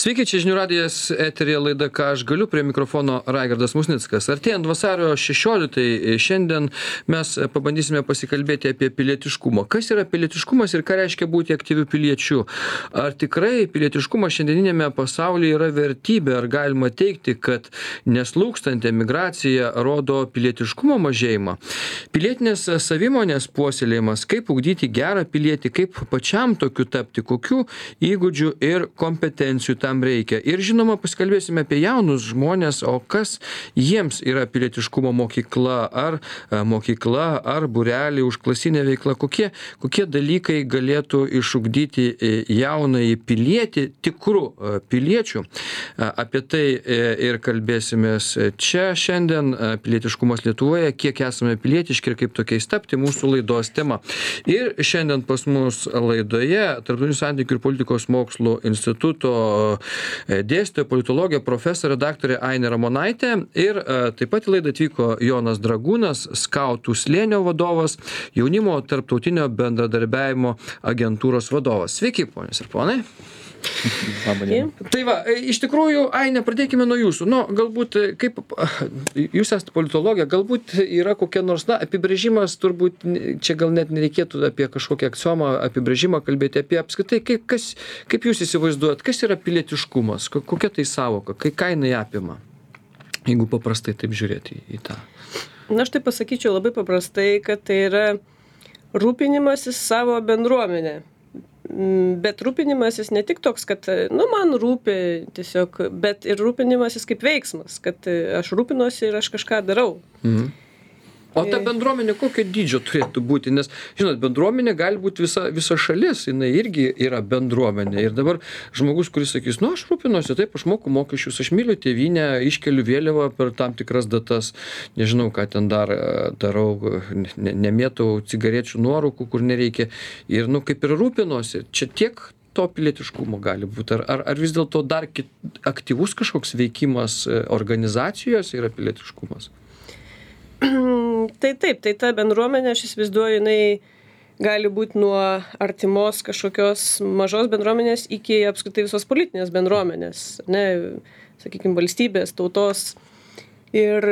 Sveiki, čia Žinių radijas, eteryje laida Ką aš galiu, prie mikrofono Raigardas Musnickas. Artėjant vasario 16, šiandien mes pabandysime pasikalbėti apie pilietiškumą. Kas yra pilietiškumas ir ką reiškia būti aktyviu piliečiu? Ar tikrai pilietiškumas šiandieninėme pasaulyje yra vertybė? Ar galima teigti, kad neslūkstanti emigracija rodo pilietiškumo mažėjimą? Pilietinės savimonės puoselėjimas, kaip ugdyti gerą pilietį, kaip pačiam tokiu tapti, kokių įgūdžių ir kompetencijų tam reikia. Ir žinoma, pasikalbėsime apie jaunus žmonės, o kas jiems yra pilietiškumo mokykla, ar būrelį, užklasinė veikla, kokie dalykai galėtų išugdyti jaunąjį pilietį, tikrų piliečių. Apie tai ir kalbėsimės čia šiandien, pilietiškumas Lietuvoje, kiek esame pilietiški ir kaip tokiais tapti, mūsų laidos tema. Ir šiandien pas mus laidoje Tarptautinių santykių ir politikos mokslų instituto dėstytoja, politologė, profesorė, daktarė Ainė Ramonaitė ir taip pat į laidą atvyko Jonas Dragūnas, Skautų slėnio vadovas, jaunimo tarptautinio bendradarbiavimo agentūros vadovas. Sveiki, ponios ir ponai. Tai va, iš tikrųjų, Ainė, pradėkime nuo jūsų. Galbūt, kaip jūs esate politologė, galbūt yra kokia nors, apibrėžimas, turbūt čia gal net nereikėtų apie kažkokią aksiomą apibrėžimą kalbėti, apie apskritai, kaip jūs įsivaizduojat, kas yra pilietiškumas, kokia tai sąvoka, ką jinai apima, jeigu paprastai taip žiūrėti į tą. Aš tai pasakyčiau labai paprastai, kad tai yra rūpinimasis savo bendruomenę. Bet rūpinimasis ne tik toks, kad, man rūpi tiesiog, bet ir rūpinimasis kaip veiksmas, kad aš rūpinuosi ir aš kažką darau. Mhm. O ta bendruomenė kokio dydžio turėtų būti? Nes, žinot, bendruomenė gali būti visa šalis, jinai irgi yra bendruomenė. Ir dabar žmogus, kuris sakys, aš rūpinuosi, taip, aš moku mokesčius, aš myliu tėvynę, iškeliu vėliavą per tam tikras datas, nežinau, ką ten dar darau, nemėtau cigarečių nuorūkų, kur nereikia. Ir, kaip ir rūpinuosi, čia tiek to pilietiškumo gali būti. Ar vis dėlto dar aktyvus kažkoks veikimas organizacijos yra pilietiškumas? Tai taip, tai ta bendruomenė, aš įsivaizduoju, jinai gali būti nuo artimos kažkokios mažos bendruomenės iki apskritai visos politinės bendruomenės, sakykime, valstybės, tautos. Ir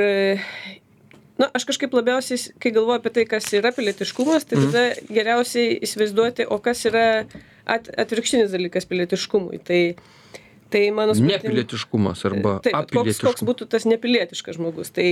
aš kažkaip labiausiai, kai galvoju apie tai, kas yra pilietiškumas, tai tada geriausiai įsivaizduoti, o kas yra atvirkštinis dalykas pilietiškumui. Tai mano nepilietiškumas arba apilietiškumas. Koks būtų tas nepilietiškas žmogus. Tai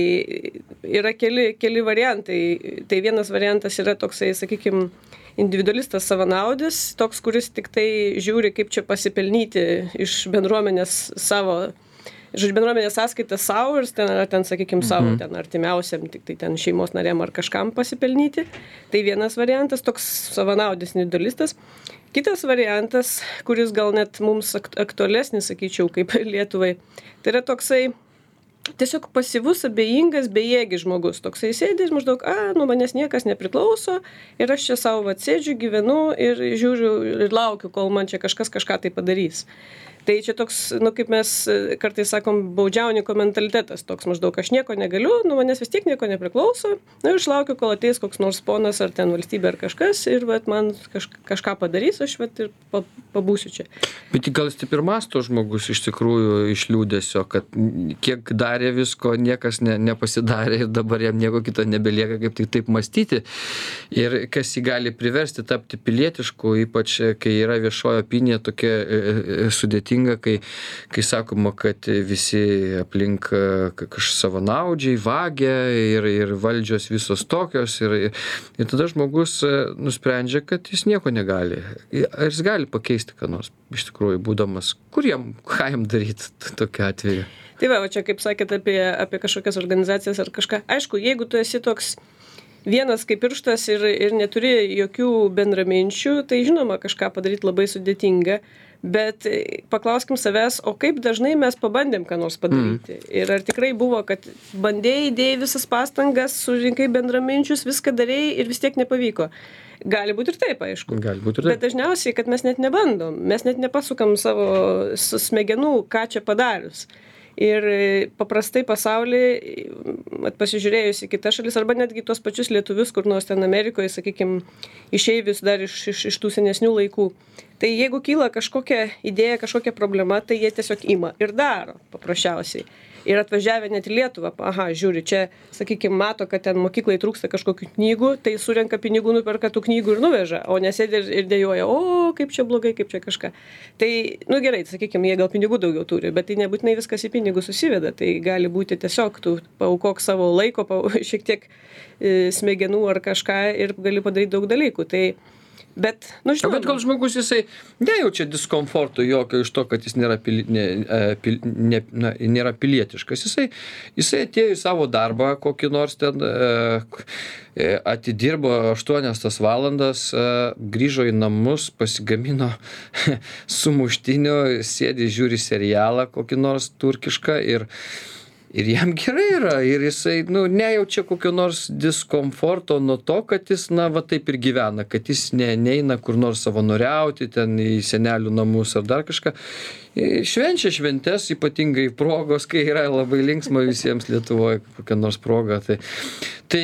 yra keli variantai. Tai vienas variantas yra toksai, sakykime, individualistas savanaudis, toks, kuris tik tai žiūri, kaip čia pasipelnyti iš bendruomenės savo, bendruomenės sąskaitą savo ir ten sakykime, savo ten artimiausiam, tik tai ten šeimos narėm ar kažkam pasipelnyti. Tai vienas variantas, toks savanaudis individualistas. Kitas variantas, kuris gal net mums aktualesnis, sakyčiau, kaip Lietuvai, tai yra toksai tiesiog pasyvus, abejingas, bejėgis žmogus. Toksai sėdės maždaug, manęs niekas nepriklauso ir aš čia savo sėdžiu, gyvenu ir žiūriu ir laukiu, kol man čia kažkas kažką tai padarys. Tai čia toks, kaip mes kartais sakom, baudžiauniko mentalitetas, toks maždaug, aš nieko negaliu, manęs vis tiek nieko nepriklauso, ir aš laukiu, kol ateis koks nors ponas ar ten valstybė ar kažkas ir man kažką padarys, aš ir pabūsiu čia. Bet gal jis taip ir mąsto žmogus iš tikrųjų iš liūdesio, kad kiek darė visko, niekas nepasidarė ir dabar jam nieko kito nebelieka, kaip tik taip mąstyti. Ir kas jį gali priversti tapti pilietišku, ypač kai yra viešoji opinija tokia sudėtinga, kai sakoma, kad visi aplink savanaudžiai, vagia ir valdžios visos tokios ir tada žmogus nusprendžia, kad jis nieko negali. Ar jis gali pakeisti ką nors, iš tikrųjų, būdamas, ką jam daryti tokiu atveju? Tai va, čia kaip sakėt apie kažkokias organizacijas ar kažką. Aišku, jeigu tu esi toks vienas kaip pirštas ir neturi jokių bendraminčių, tai žinoma, kažką padaryti labai sudėtinga. Bet paklauskim savęs, o kaip dažnai mes pabandėm ką nors padaryti. Ir ar tikrai buvo, kad įdėjai visas pastangas, surinkai bendraminčius, viską darėjai ir vis tiek nepavyko. Gali būti ir taip, aišku. Gali būti ir taip. Bet dažniausiai, kad mes net nebandom, mes net nepasukam savo smegenų, ką čia padarius. Ir paprastai pasaulyje, pasižiūrėjus į kitas šalis, arba netgi tos pačius lietuvius, kur nors ten Amerikoje, sakykime, išeivius dar iš tų senesnių laikų, Tai jeigu kyla kažkokia idėja, kažkokia problema, tai jie tiesiog ima ir daro paprasčiausiai. Ir atvažiavę net į Lietuvą, aha, žiūri, čia, sakykime, mato, kad ten mokyklai trūksta kažkokių knygų, tai surenka pinigų, nuperka tų knygų ir nuveža, o nesėdė ir dėjoja, o kaip čia blogai, kaip čia kažką. Tai, gerai, sakykime, jie gal pinigų daugiau turi, bet tai nebūtinai viskas į pinigus susiveda, tai gali būti tiesiog, tu paaukok savo laiko, šiek tiek smegenų ar kažką ir gali padaryti daug dalykų. Tai bet, žinoma. Bet gal žmogus jisai nejaučia diskomforto jokio iš to, kad jis nėra pilietiškas. Jisai atėjo į savo darbą, kokį nors ten atidirbo 8 valandas, grįžo į namus, pasigamino sumuštinio, sėdi, žiūri serialą kokį nors turkišką ir jam gerai yra, ir jisai, nejaučia kokio nors diskomforto nuo to, kad jis, va taip ir gyvena, kad jis neina kur nors savanoriauti, ten į senelių namus ar dar kažką. Švenčia šventes, ypatingai progos, kai yra labai linksma visiems Lietuvoje kokia nors proga. Tai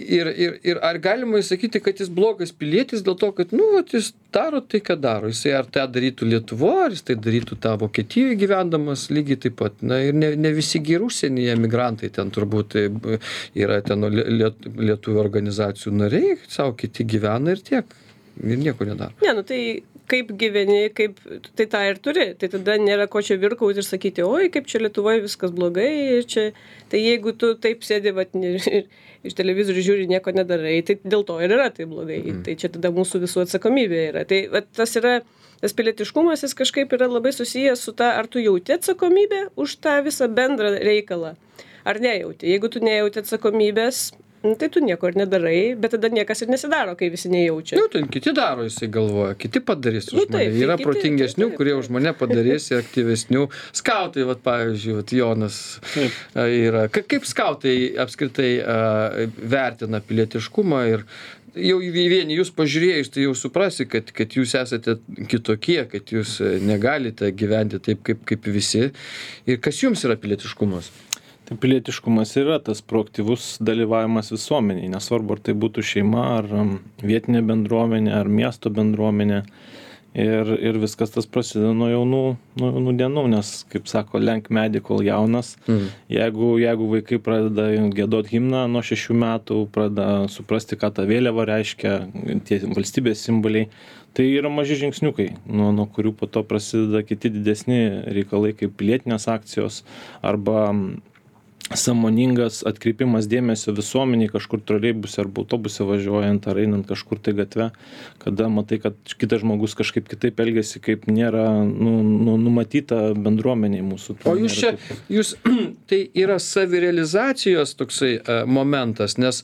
ir ar galima įsakyti, kad jis blogas pilietis dėl to, kad, jis daro tai, ką daro. Jisai ar tai darytų Lietuvoje, ar jis tai darytų tą Vokietijoje gyvendamas lygiai taip pat. Ir ne visi gi ir užsienyje emigrantai ten turbūt yra ten lietuvių organizacijų nariai, savo kiti gyvena ir tiek. Ir nieko nedaro. Ne, tai kaip gyveni, tai tą ir turi. Tai tada nėra ko čia virkauti ir sakyti, oi, kaip čia Lietuvoje viskas blogai. Tai jeigu tu taip sėdi, ir iš televizorių žiūri, nieko nedarai, tai dėl to ir yra tai blogai. Tai čia tada mūsų visų atsakomybė yra. Tai tas pilietiškumas, jis kažkaip yra labai susijęs su ta, ar tu jauti atsakomybę už tą visą bendrą reikalą, ar nejauti. Jeigu tu nejauti atsakomybės, tai tu nieko ir nedarai, bet tada niekas ir nesidaro, kai visi nejaučia. Ten kiti daro, jisai galvoja, kiti padarys už mane. Yra protingesnių, kurie už mane padarys, aktyvesnių. Skautai, pavyzdžiui, Jonas yra. Kaip skautai apskritai vertina pilietiškumą ir jau vieni jūs pažiūrėjus, tai jau suprasi, kad jūs esate kitokie, kad jūs negalite gyventi taip, kaip visi. Ir kas jums yra pilietiškumas? Tai pilietiškumas yra tas proaktyvus dalyvavimas visuomeniai, nesvarbu, ar tai būtų šeima, ar vietinė bendruomenė, ar miesto bendruomenė. Ir viskas tas prasideda nuo jaunų dienų, nes, kaip sako, lenk medį, kol jaunas. Jeigu vaikai pradeda giedoti himną nuo 6 metų, pradeda suprasti, ką ta vėliava reiškia, tie valstybės simboliai, tai yra maži žingsniukai, nuo kurių po to prasideda kiti didesni reikalai, kaip pilietinės akcijos arba sąmoningas atkreipimas dėmesio visuomeniai kažkur troleibuse arba autobuse važiuojant ar einant kažkur tai gatve, kada matai, kad kitas žmogus kažkaip kitaip elgiasi, kaip nėra numatyta bendruomeniai mūsų. O jūs tai yra savirealizacijos toksai momentas, nes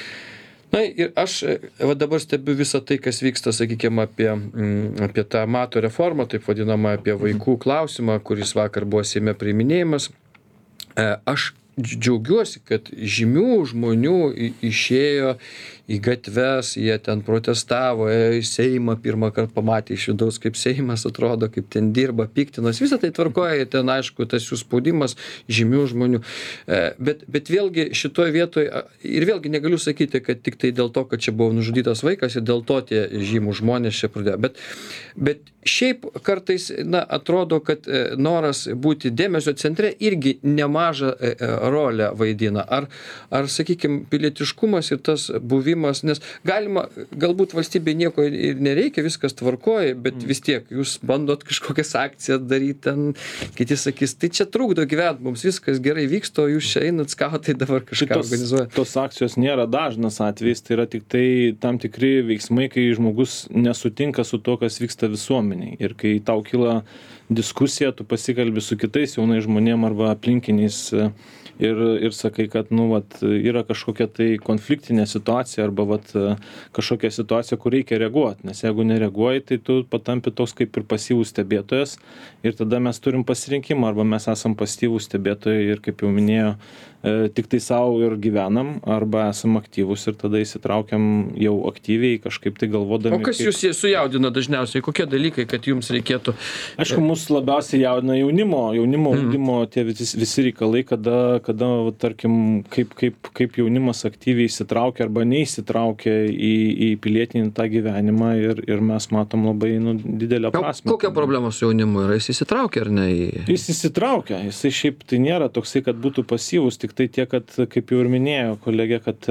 ir aš dabar stebiu visą tai, kas vyksta, sakykime, apie tą mato reformą, taip vadinamą, apie vaikų klausimą, kuris vakar buvo Seime priiminėjimas. Aš džiaugiuosi, kad žymių žmonių išėjo į gatves, jie ten protestavo, į Seimą pirmą kartą pamatė iš vidaus, kaip Seimas atrodo, kaip ten dirba, piktinas, visą tai tvarkoja, ten aišku, tas jų spaudimas žymių žmonių. Bet vėlgi šitoje vietoje, ir vėlgi negaliu sakyti, kad tik tai dėl to, kad čia buvo nužudytas vaikas ir dėl to tie žymų žmonės čia pradėjo. Bet šiaip kartais, atrodo, kad noras būti dėmesio centre irgi nemažą rolę vaidina. Ar sakykime, pilietiškumas ir tas buvimas, nes galbūt valstybei nieko ir nereikia, viskas tvarkoja, bet vis tiek jūs bandot kažkokias akcijas daryti, ten kiti sakys, tai čia trukdo gyventi, mums viskas gerai vyksta, o jūs čia einat skautai dabar kažką organizuojate. Tos akcijos nėra dažnas atvejis, tai yra tik tai tam tikri veiksmai, kai žmogus nesutinka su to, kas vyksta visuomeniai. Ir kai tau kyla diskusija, tu pasikalbi su kitais jaunais žmonėm arba aplinkiniais ir sakai, kad yra kažkokia tai konfliktinė situacija arba kažkokia situacija, kur reikia reaguoti, nes jeigu nereaguoji, tai tu patampi toks kaip ir pasyvus stebėtojas ir tada mes turim pasirinkimą, arba mes esam pasyvūs stebėtojai ir, kaip jau minėjo, tik tai savo ir gyvenam, arba esam aktyvus ir tada įsitraukiam jau aktyviai kažkaip tai galvodami. O kas jūs sujaudina dažniausiai? Kokie dalykai, kad jums reikėtų? Aišku, mus labiausiai jaudina jaunimo ugdymo tie visi reikalai, kada tarkim, kaip jaunimas aktyviai įsitraukia arba neįsitraukia į pilietinį tą gyvenimą ir mes matom labai didelę prasmę. Kokia problema su jaunimu yra? Jis įsitraukia ar ne? Jis įsitraukia. Jisai šiaip tai nėra toksai, kad būtų pasyvus, tik tai tiek, kad, kaip jau ir minėjo kolegė, kad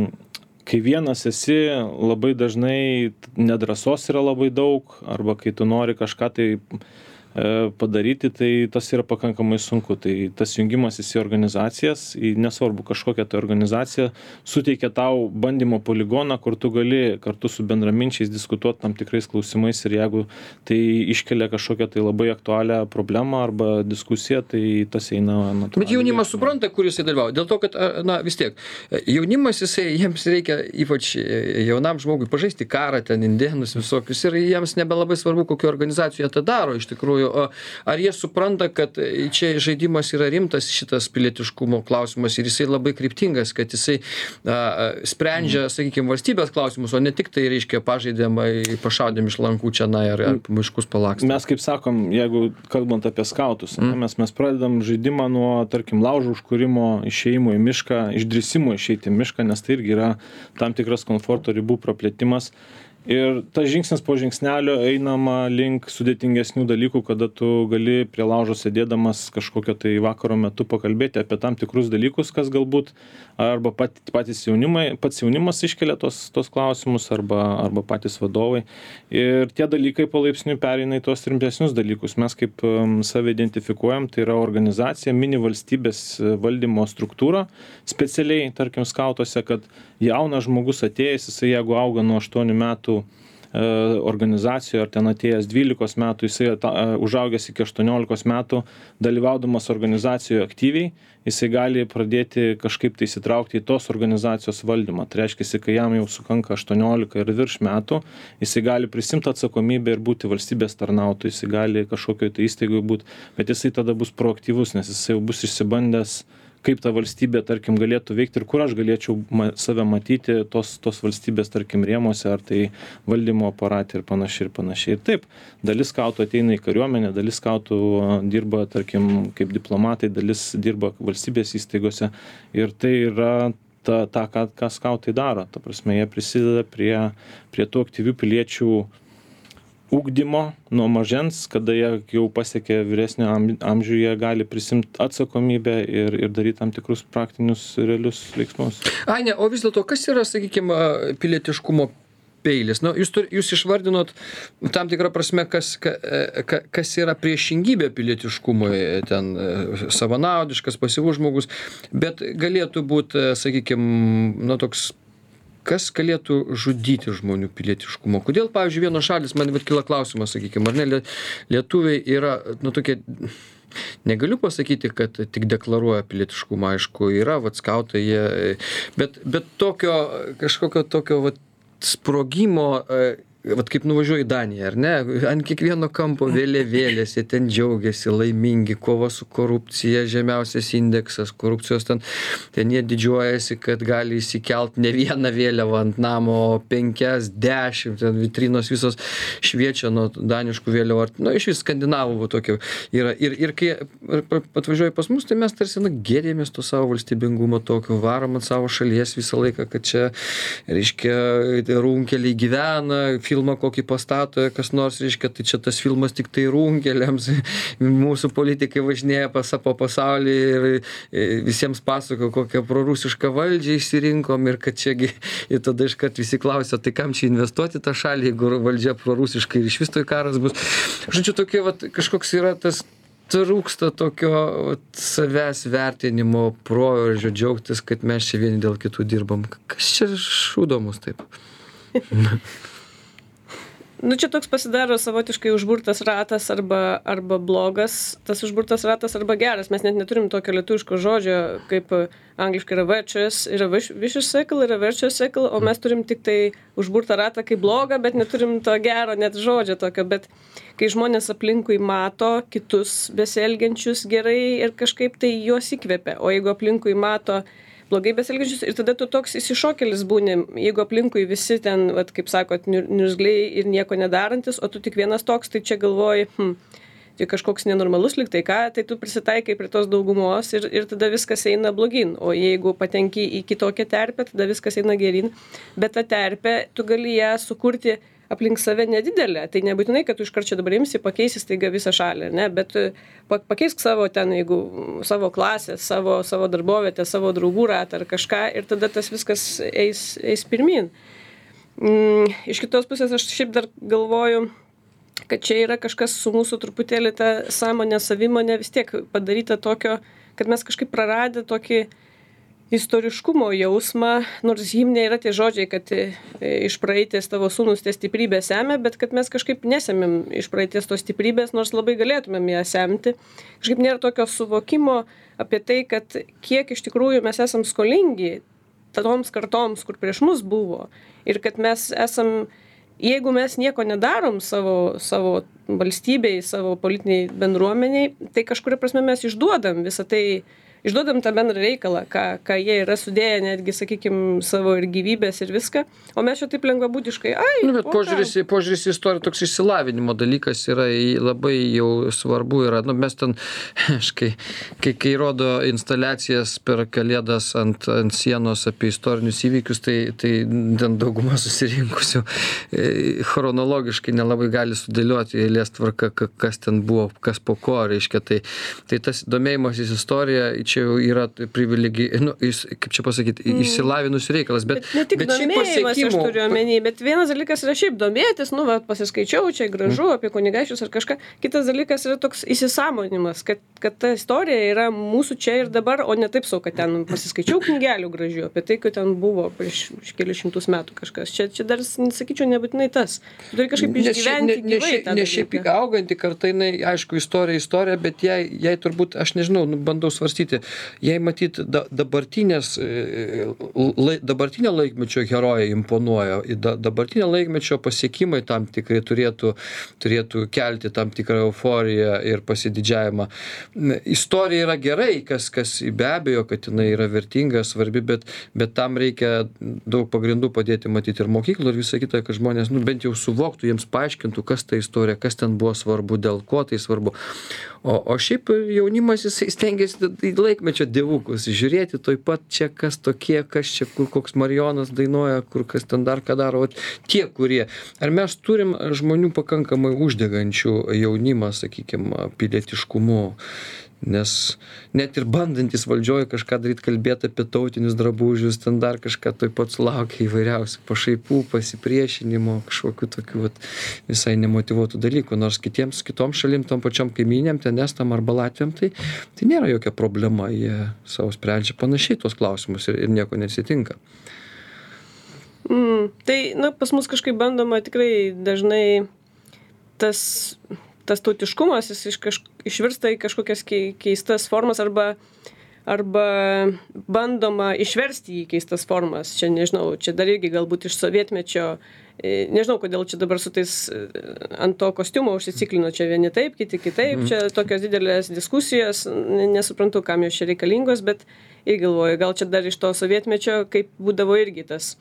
kai vienas esi, labai dažnai nedrąsos yra labai daug, arba kai tu nori kažką tai padaryti, tai tas yra pakankamai sunku. Tai tas jungimasis į organizacijas, į nesvarbu kažkokią tai organizaciją, suteikia tau bandymo poligoną, kur tu gali kartu su bendraminčiais diskutuoti tam tikrais klausimais ir jeigu tai iškelia kažkokią tai labai aktualią problemą arba diskusiją, tai tas eina natūraliai. Bet jaunimas supranta, kur jisai dalyvauja. Dėl to, kad, vis tiek, jaunimas jiems reikia, ypač jaunam žmogui, pažaisti karą, ten indėnus visokius ir jiems nebelabai svarbu, kokio organizacijoje tą daro iš tikrųjų. Ar jie supranta, kad čia žaidimas yra rimtas šitas pilietiškumo klausimas ir jisai labai kryptingas, kad jisai sprendžia, sakykime, valstybės klausimus, o ne tik tai, reiškia, pašaudėm iš lankų čia ar miškus palakstėm. Mes, kaip sakom, jeigu kalbant apie skautus, mes pradedam žaidimą nuo, tarkim, laužo užkūrimo, išėjimo į mišką, išdrįsimo išeiti į mišką, nes tai irgi yra tam tikras komforto ribų praplėtimas. Ir tas žingsnis po žingsnelio einama link sudėtingesnių dalykų, kada tu gali prie laužo sėdėdamas kažkokio tai vakaro metu pakalbėti apie tam tikrus dalykus, kas galbūt arba pats jaunimas iškelia tos klausimus arba patys vadovai. Ir tie dalykai palaipsniui pereina į tos rimtesnius dalykus. Mes kaip save identifikuojam, tai yra organizacija, mini valstybės valdymo struktūra, specialiai, tarkim, skautuose, kad jaunas žmogus atėjęs, jisai jeigu auga nuo 8 metų organizacijoje, ar ten atėjęs 12 metų, jisai užaugęs iki 18 metų, dalyvaudamas organizacijoje aktyviai, jisai gali pradėti kažkaip tai įsitraukti į tos organizacijos valdymą. Tai reiškia, kai jam jau sukanka 18 ir virš metų, jisai gali prisimti atsakomybę ir būti valstybės tarnautoju, jisai gali kažkokio tai įstaigoje būti, bet jisai tada bus proaktyvus, nes jisai jau bus išsibandęs, kaip ta valstybė, tarkim, galėtų veikti ir kur aš galėčiau save matyti tos valstybės, tarkim, rėmuose, ar tai valdymo aparate ir panašiai. Ir taip, dalis skautų ateina į kariuomenę, dalis skautų dirba, tarkim, kaip diplomatai, dalis dirba valstybės įstaigose ir tai yra ką skautai daro. Ta prasme, jie prisideda prie tų aktyvių piliečių ugdymo nuo mažens, kada jie jau pasiekė vyresnio amžių, jie gali prisimti atsakomybę ir daryti tam tikrus praktinius realius veiksmus. Aine, o vis dėlto, kas yra, sakykime, pilietiškumo peilis? Jūs išvardinot tam tikrą prasme, kas yra priešingybė pilietiškumui, ten savanaudiškas, pasyvus žmogus, bet galėtų būti, sakykime, toks, kas galėtų žudyti žmonių pilietiškumo? Kodėl, pavyzdžiui, vienos šalis, man kyla klausimas, sakykime, ar ne, lietuviai yra, tokie, negaliu pasakyti, kad tik deklaruoja pilietiškumą, aišku, yra, skautai, bet tokio, kažkokio tokio, sprogimo, kaip nuvažiuoju į Daniją, ar ne, ant kiekvieno kampo vėliavėlės, jie ten džiaugiasi, laimingi, kova su korupcija, žemiausias indeksas, korupcijos ten jie didžiuojasi, kad gali įsikelt ne vieną vėliavą ant namo, 5, 10, ten vitrinos visos šviečia nuo daniškų vėliavų, iš vis skandinavų tokio yra. Ir kai atvažiuoja pas mus, tai mes tarsi gėdėmės to savo valstybingumo tokio, varom ant savo šalies visą laiką, kad čia, reiškia, runkeliai gyvena, filmą kokį pastato kas nors, reiškia, tai čia tas filmas tik tai runkeliams, mūsų politikai važinėja po pasaulį ir visiems pasako, kokią prorusišką valdžią išsirinkom ir kad čiagi, ir tada iškart visi klausia, tai kam čia investuoti tą šalį, jeigu valdžia prorusiška ir iš vis tai karas bus. Žodžiu, tokie, kažkoks yra tas, trūksta tokio savęs vertinimo, proveržio, džiaugtis, kad mes čia vieni dėl kitų dirbam. Kas čia šūdo mus taip? Čia toks pasidaro savotiškai užburtas ratas arba blogas, tas užburtas ratas arba geras. Mes net neturim tokio lietuviško žodžio, kaip angliškai yra virtuous, yra vicious cycle, yra virtuous cycle, o mes turim tik tai užburtą ratą kaip blogą, bet neturim to gero net žodžio tokio. Bet kai žmonės aplinkui mato kitus besielgiančius gerai ir kažkaip tai juos įkvepia, o jeigu aplinkui mato blogai besielgiančius ir tada tu toks įsišokėlis būni, jeigu aplinkui visi ten, kaip sakot, niurzgliai ir nieko nedarantis, o tu tik vienas toks, tai čia galvoji, tai kažkoks nenormalus lyg tai ką, tai tu prisitaikai prie tos daugumos ir tada viskas eina blogin. O jeigu patenki į kitokią terpę, tada viskas eina gerin. Bet ta terpė, tu gali ją sukurti aplink save nedidelę. Tai nebūtinai, kad tu iškart čia dabar imsi, pakeisi staiga visą šalį, ne? Bet pakeisk savo ten, jeigu savo klasę, savo darbovietę, savo draugų ratą ar kažką ir tada tas viskas eis pirmin. Iš kitos pusės aš šiaip dar galvoju, kad čia yra kažkas su mūsų truputėlį ta sąmonė, savimonė vis tiek padaryta tokio, kad mes kažkaip praradę tokį istoriškumo jausmą, nors himne yra tie žodžiai, kad iš praeities tavo sūnus tie stiprybės semia, bet kad mes kažkaip nesemėm iš praeities tos stiprybės, nors labai galėtumėm ją semti. Kažkaip nėra tokio suvokimo apie tai, kad kiek iš tikrųjų mes esam skolingi toms kartoms, kur prieš mus buvo. Ir kad mes esam, jeigu mes nieko nedarom savo valstybei, savo politiniai bendruomeniai, tai kažkuria prasme mes išduodam visą tai, išduodam tą bendrą reikalą, ką jie yra sudėję, netgi, sakykime, savo ir gyvybės ir viską, o mes čia taip lengvabūdiškai, bet požiūris į istoriją toks išsilavinimo dalykas yra labai jau svarbu yra, mes ten, kai rodo instaliacijas per Kalėdas ant sienos apie istorinius įvykius, tai ten dauguma susirinkusių chronologiškai nelabai gali sudėlioti eilės tvarka, kas ten buvo, kas po ko, reiškia, tai tas domėjimasis istorija, čia jau yra privilegija, kaip čia pasakyti, išsilavinus reikalas, bet ne tik domėjimas, aš turiu omeny, bet vienas dalykas yra šiaip domėtis, pasiskaičiau, čia gražu apie kunigaikščius ar kažką, kitas dalykas yra toks įsisąmonimas, kad ta istorija yra mūsų čia ir dabar, o ne taip sau, kad ten pasiskaičiau knygelių gražių, apie tai, kad ten buvo prieš kelius šimtus metų kažkas. Čia dar, sakyčiau, nebūtinai tas. Tu turi kažkaip išgyventi gyvai tą dalyką. Ne šiaip auganti karta, aišku, istorija, bet jai turbūt, aš nežinau, bandau svarstyti, jei matyt dabartinio laikmečio herojai imponuoja, dabartinio laikmečio pasiekimai tam tikrai turėtų kelti tam tikrą euforiją ir pasididžiavimą. Istorija yra gerai, kas be abejo, kad jinai yra vertinga, svarbi, bet tam reikia daug pagrindų padėti matyti ir mokyklų ir visą kitą, kad žmonės bent jau suvoktų, jiems paaiškintų, kas ta istorija, kas ten buvo svarbu, dėl ko tai svarbu. O šiaip jaunimas jisai stengiasi į laikmečio dievukus žiūrėti toj pat čia, kas tokie, kas čia, kur koks Marijonas dainuoja, kur kas ten dar ką daro, tie, kurie. Ar mes turim žmonių pakankamai uždegančių jaunimą, sakykime, pilietiškumu? Nes net ir bandantis valdžioje kažką daryti, kalbėti apie tautinius drabužius, ten dar kažką toj pat sulaukia įvairiausių pašaipų, pasipriešinimo, kažkokių tokių visai nemotyvuotų dalykų. Nors kitom šalim, tom pačiom kaimynėm, ten Estam arba Latviam, tai nėra jokia problema, jie savo sprendžia panašiai tuos klausimus ir nieko nesitinka. Tai, pas mus kažkaip bandoma tikrai dažnai tas tautiškumas, jis išvirsta į kažkokias keistas formas arba bandoma išversti į keistas formas. Čia nežinau, čia dar irgi galbūt iš sovietmečio, nežinau, kodėl čia dabar su tais ant to kostiumo užsiciklino, čia vieni taip, kiti kitaip, čia tokios didelės diskusijos, nesuprantu, kam jos čia reikalingos, bet ir galvoju, gal čia dar iš to sovietmečio, kaip būdavo irgi tas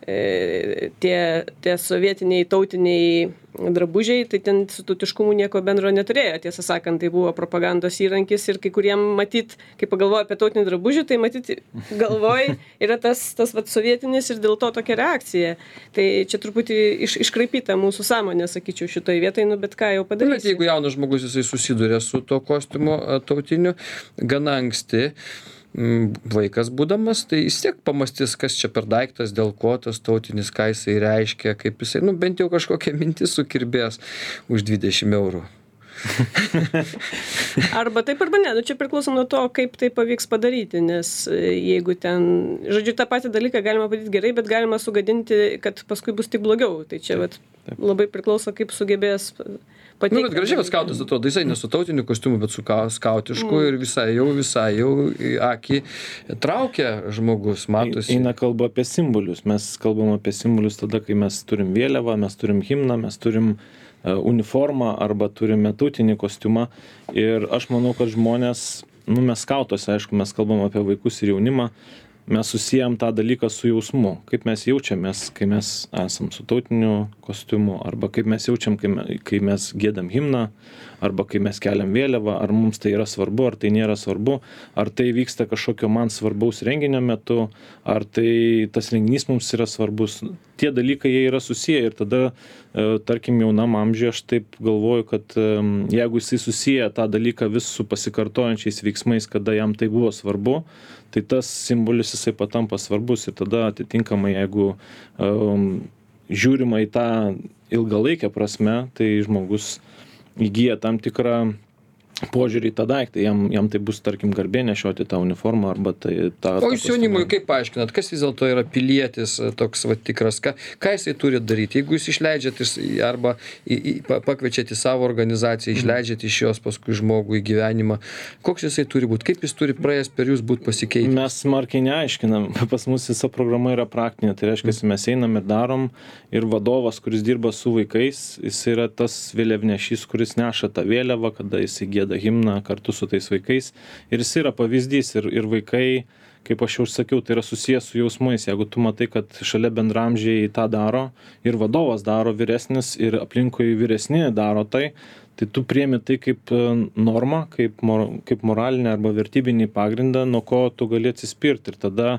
tie sovietiniai tautiniai drabužiai, tai ten su tautiškumu nieko bendro neturėjo, tiesą sakant, tai buvo propagandos įrankis ir kai kuriem matyt, kai pagalvoja apie tautinį drabužį, tai matyt galvoj yra tas sovietinis ir dėl to tokia reakcija. Tai čia truputį iškraipyta mūsų sąmonė, sakyčiau, šitoj vietoj, bet ką jau padarysi. Bet jeigu jaunas žmogus jisai susiduria su to kostiumu tautiniu gana anksti, vaikas būdamas, tai vis tiek pamastys, kas čia per daiktas, dėl ko tas tautinis, ką jisai reiškia, kaip jisai, bent jau kažkokią mintį sukirbės už 20 eurų. Arba taip arba ne, čia priklauso nuo to, kaip tai pavyks padaryti, nes jeigu ten, žodžiu, tą patį dalyką galima padaryti gerai, bet galima sugadinti, kad paskui bus tik blogiau. Tai čia labai priklauso, kaip sugebės pateikti. Bet gražiai, kad skautas atrodo, jisai ne su tautiniu kostiumu, bet su skautišku ir visai jau akį traukia žmogus, matosi. Eina kalba apie simbolius. Mes kalbam apie simbolius tada, kai mes turim vėliavą, mes turim himną, mes turim uniformą arba turime tautinį kostiumą. Ir aš manau, kad žmonės, mes skautuose, aišku, mes kalbam apie vaikus ir jaunimą, mes susijam tą dalyką su jausmu, kaip mes jaučiamės, kai mes esam su tautiniu kostiumu, arba kaip mes jaučiam, kai mes giedam himną, arba kai mes keliam vėliavą, ar mums tai yra svarbu, ar tai nėra svarbu, ar tai vyksta kažkokio man svarbaus renginio metu, ar tai tas renginys mums yra svarbus. Tie dalykai jie yra susiję ir tada, tarkim, jaunam amžiuje aš taip galvoju, kad jeigu jisai susiję tą dalyką vis su pasikartojančiais veiksmais, kada jam tai buvo svarbu, tai tas simbolis jisai patampa svarbus ir tada atitinkamai, jeigu žiūrima į tą ilgalaikę prasme, tai žmogus įgyja tam tikrą požiūrį į tą daiktą, jam tai bus, tarkim, garbė nešioti tą uniformą arba tai tą... O jūs jaunimui kaip paaiškinat, kas vis dėlto yra pilietis toks tikras, ką jisai turi daryti? Jeigu jūs išleidžiat arba pakviečiat į savo organizaciją, išleidžiat iš jos paskui žmogų į gyvenimą, koks jisai turi būti? Kaip jis turi praėjęs per jūs būti pasikeitęs? Mes smarkiai neaiškinam, pas mus visa programa yra praktinė, tai reiškia, mes einam ir darom, ir vadovas, kuris dirba su vaikais, jis yra tas vėliavnešys, kuris neša tą vėliavą, kada jis gieda himną kartu su tais vaikais. Ir jis yra pavyzdys ir vaikai, kaip aš jau sakiau, tai yra susijęs su jausmais. Jeigu tu matai, kad šalia bendramžiai tą daro ir vadovas daro vyresnis ir aplinkui vyresni daro tai tu priemi tai kaip normą, kaip moralinę arba vertybinį pagrindą, nuo ko tu gali atsispirti. Ir tada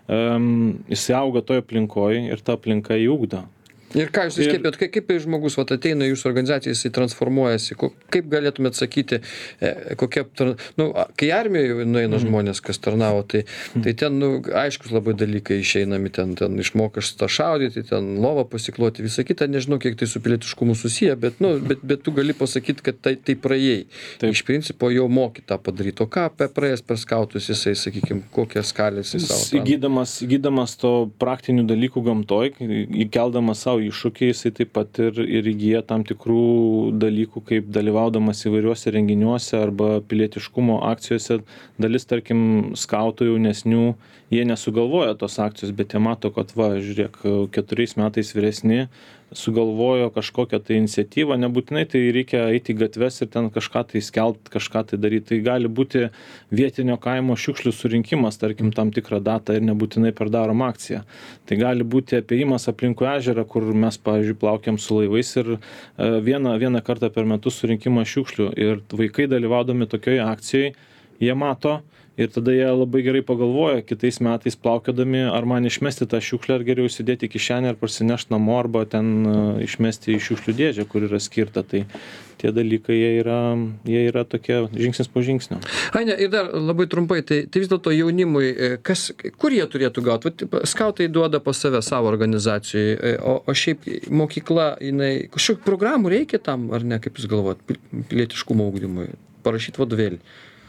jis auga toje aplinkoje ir ta aplinka jį ugdo. Ir ką jūs įskėpėt, kaip žmogus ateina į jūsų organizaciją, jisai transformuojasi, kaip galėtumėt sakyti, kokia, kai armijoje nueina žmonės, kas tarnavo, tai ten, aiškus labai dalykai išeinami, ten išmokas tą šaudyti, ten lovą pasikloti, visą kitą, nežinau, kiek tai su pilietiškumu susiję, bet tu gali pasakyti, kad tai praėjai. Iš principo jau moki tą padaryti. O ką praėjęs per skautus jisai, sakykime, kokią skalę jisai savo? Įgydamas to praktinių dalykų gamtoj, įkeldamas savo iššūkiai, jisai taip pat ir įgyja tam tikrų dalykų, kaip dalyvaudamas įvairiuose renginiuose arba pilietiškumo akcijose. Dalis, tarkim, skautų jaunesnių, jie nesugalvoja tos akcijos, bet jie mato, kad žiūrėk, 4 metais vyresni sugalvojo kažkokią tai iniciatyvą, nebūtinai tai reikia eiti į gatves ir ten kažką tai skelbti, kažką tai daryti. Tai gali būti vietinio kaimo šiukšlių surinkimas, tarkim, tam tikrą datą ir nebūtinai per daromą akciją. Tai gali būti apėjimas aplinkui ežerą, kur mes, pavyzdžiui, plaukiam su laivais ir vieną kartą per metus surinkimas šiukšlių. Ir vaikai dalyvaudami tokioje akcijoje, jie mato ir tada jie labai gerai pagalvoja, kitais metais plaukiodami, ar man išmesti tą šiukšlę, ar geriau įsidėti į kišenę ir parsinešti namo, arba ten išmesti į šiukšlių dėžę, kur yra skirta. Tai tie dalykai, jie yra tokie žingsnis po žingsnio. Aine, ir dar labai trumpai, tai vis dėlto jaunimui, kur jie turėtų gauti? Skautai duoda pas save savo organizacijai, o šiaip mokykla, kažkokių programų reikia tam, ar ne, kaip jūs galvojat, pilietiškumo ugdymui, parašyti vadovėlį?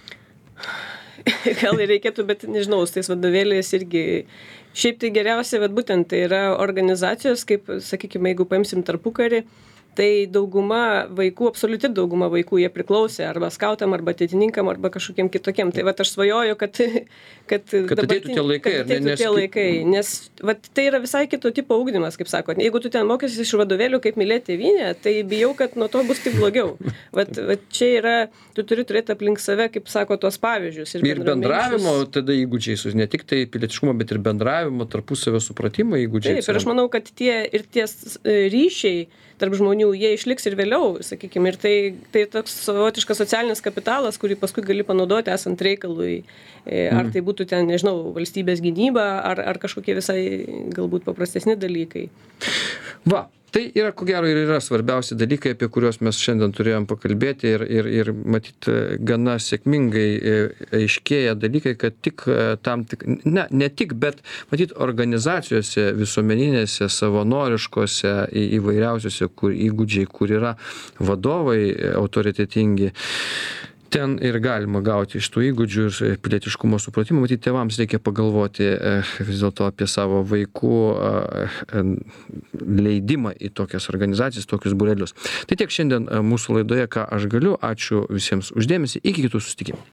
Gal ir reikėtų, bet nežinau, su tais vadovėliais irgi. Šiaip tai geriausia, bet būtent tai yra organizacijos, kaip, sakykime, jeigu paimsim tarpukarį, tai dauguma vaikų, absoliuti dauguma vaikų, jie priklausė arba skautam, arba ateitininkam, arba kažkokiem kitokiem. Tai aš svajoju, kad ateitų tie laikai, nes tai yra visai kito tipo ugdymas, kaip sako. Jeigu tu ten mokysi iš vadovėlių, kaip mylėti tėvynę, tai bijau, kad nuo to bus tik blogiau. Čia yra, tu turi turėti aplink save, kaip sako, tuos pavyzdžius. Ir bendravimo tada įgūdžiai, ne tik tai pilietiškumo, bet ir bendravimo, tarpusavio supratimo įgūdžiai. Taip, ir aš manau, kad tie ryšiai tarp žmonių, jie išliks ir vėliau, sakykime, ir tai toks savotiškas socialinis kapitalas, kurį paskui gali panaudoti esant reikalui, ar tai būtų ten, nežinau, valstybės gynyba, ar kažkokie visai galbūt paprastesni dalykai. Va, tai yra, ko gero, ir yra svarbiausi dalykai, apie kuriuos mes šiandien turėjom pakalbėti ir matyt, gana sėkmingai aiškėja dalykai, kad ne tik, bet matyt, organizacijose visuomeninėse, savanoriškose, įvairiausiose įgūdžiai, kur yra vadovai autoritetingi, ten ir galima gauti iš tų įgūdžių ir pilietiškumo supratimo. Matyt, tėvams reikia pagalvoti vis dėlto apie savo vaikų leidimą į tokias organizacijas, tokius būrelius. Tai tiek šiandien mūsų laidoje, ką aš galiu. Ačiū visiems už dėmesį. Iki kitų susitikimų.